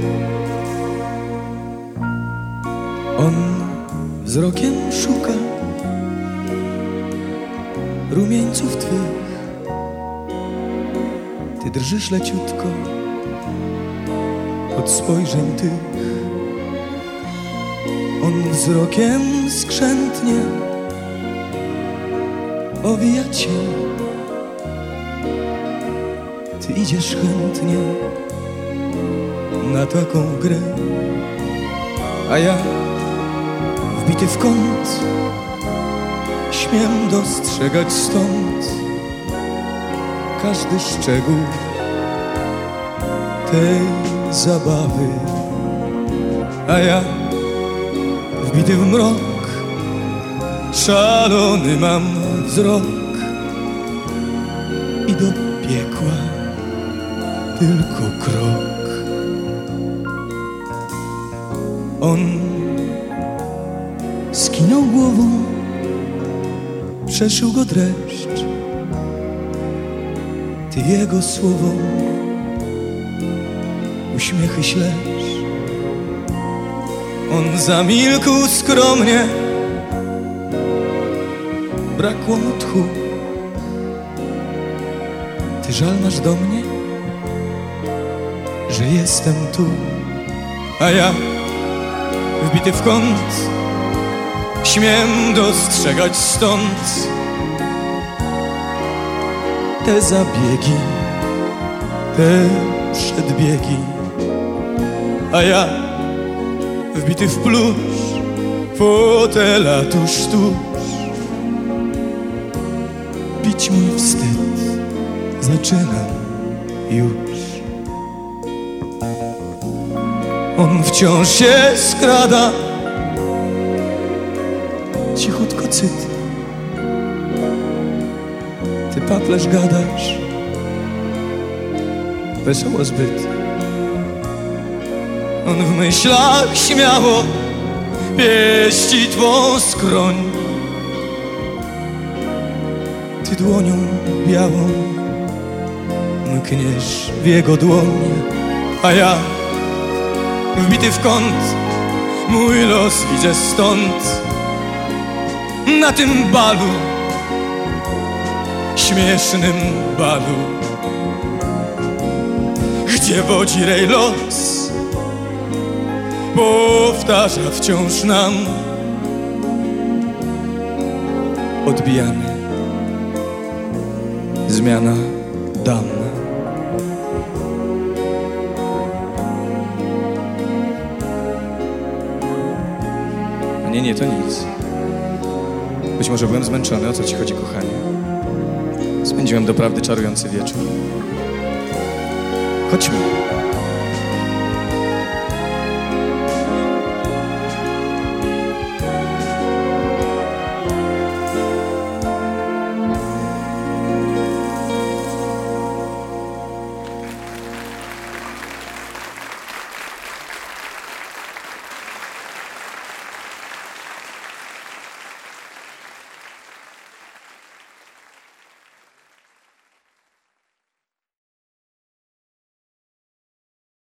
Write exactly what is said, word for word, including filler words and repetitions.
On wzrokiem szuka rumieńców twych. Ty drżysz leciutko od spojrzeń tych. On wzrokiem skrzętnie owija cię. Ty idziesz chętnie na taką grę, a ja wbity w kąt śmiem dostrzegać stąd każdy szczegół tej zabawy, a ja wbity w mrok szalony mam wzrok i do piekła tylko krok. On skinął głową, przeszył go dreszcz. Ty jego słowom uśmiechy ślesz. On zamilkł skromnie, brakło mu tchu. Ty żal masz do mnie, że jestem tu, a ja wbity w kąt śmiem dostrzegać stąd te zabiegi, te przedbiegi, a ja wbity w plusz fotela tuż, tuż. Bić mój wstyd zaczynam już. On wciąż się skrada, cichutko cyt. Ty paplerz gadasz, wesoło zbyt. On w myślach śmiało pieści twą skroń. Ty dłonią białą mkniesz w jego dłoń, a ja wbity w kąt mój los widzę stąd. Na tym balu, śmiesznym balu, gdzie wodzi rej los, powtarza wciąż nam. Odbijamy, zmiana dam. Nie, nie, to nic. Być może byłem zmęczony. O co ci chodzi, kochanie? Spędziłem doprawdy czarujący wieczór. Chodźmy.